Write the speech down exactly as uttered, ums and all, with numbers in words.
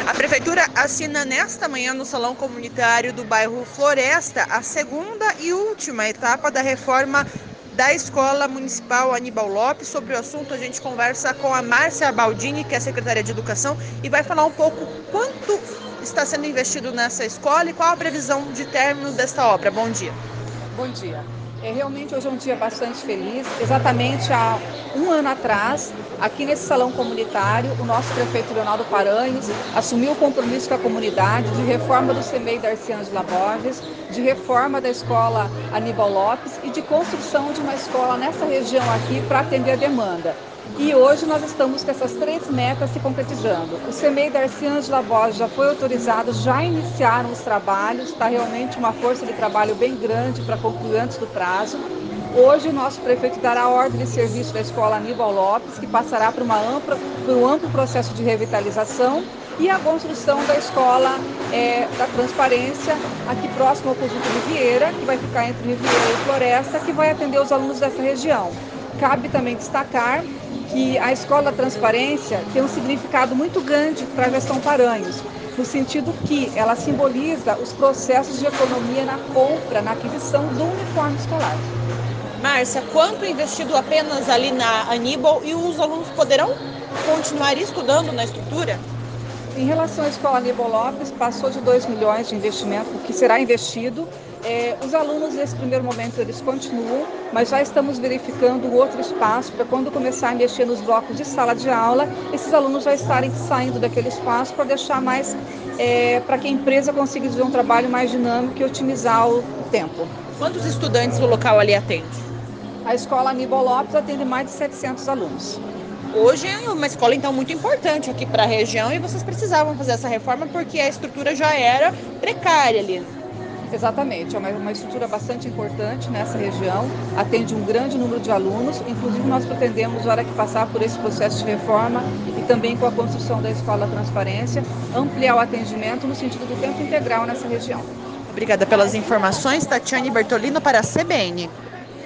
A Prefeitura assina nesta manhã no Salão Comunitário do bairro Floresta a segunda e última etapa da reforma da Escola Municipal Aníbal Lopes. Sobre o assunto, a gente conversa com a Márcia Baldini, que é secretária de Educação, e vai falar um pouco quanto está sendo investido nessa escola e qual a previsão de término desta obra. Bom dia. Bom dia. É, realmente hoje é um dia bastante feliz. Exatamente há um ano atrás, aqui nesse salão comunitário, o nosso prefeito Leonardo Paranhos assumiu o compromisso com a comunidade de reforma do CEMEI Darcy Ângela Borges, de reforma da escola Aníbal Lopes e de construção de uma escola nessa região aqui para atender a demanda. E hoje nós estamos com essas três metas se concretizando. O CEMEI Darcy Ângela Borges já foi autorizado, já iniciaram os trabalhos, está realmente uma força de trabalho bem grande para concluir antes do prazo. Hoje o nosso prefeito dará ordem de serviço da escola Aníbal Lopes, que passará por, uma ampla, por um amplo processo de revitalização, e a construção da escola é, da Transparência, aqui próximo ao Conjunto Riviera, que vai ficar entre Riviera e Floresta, que vai atender os alunos dessa região. Cabe também destacar que a Escola da Transparência tem um significado muito grande para a gestão Paranhos, no sentido que ela simboliza os processos de economia na compra, na aquisição do uniforme escolar. Márcia, quanto investido apenas ali na Aníbal e os alunos poderão continuar estudando na estrutura? Em relação à escola Aníbal Lopes, passou de dois milhões de investimento que será investido. É, os alunos, nesse primeiro momento, eles continuam, mas já estamos verificando o outro espaço para quando começar a mexer nos blocos de sala de aula, esses alunos já estarem saindo daquele espaço para deixar mais, é, para que a empresa consiga fazer um trabalho mais dinâmico e otimizar o tempo. Quantos estudantes o local ali atende? A escola Aníbal Lopes atende mais de setecentos alunos. Hoje é uma escola, então, muito importante aqui para a região e vocês precisavam fazer essa reforma porque a estrutura já era precária ali. Exatamente, é uma, uma estrutura bastante importante nessa região, atende um grande número de alunos, inclusive nós pretendemos, na hora que passar por esse processo de reforma e também com a construção da Escola Transparência, ampliar o atendimento no sentido do tempo integral nessa região. Obrigada pelas informações, Tatiane Bertolino para a C B N.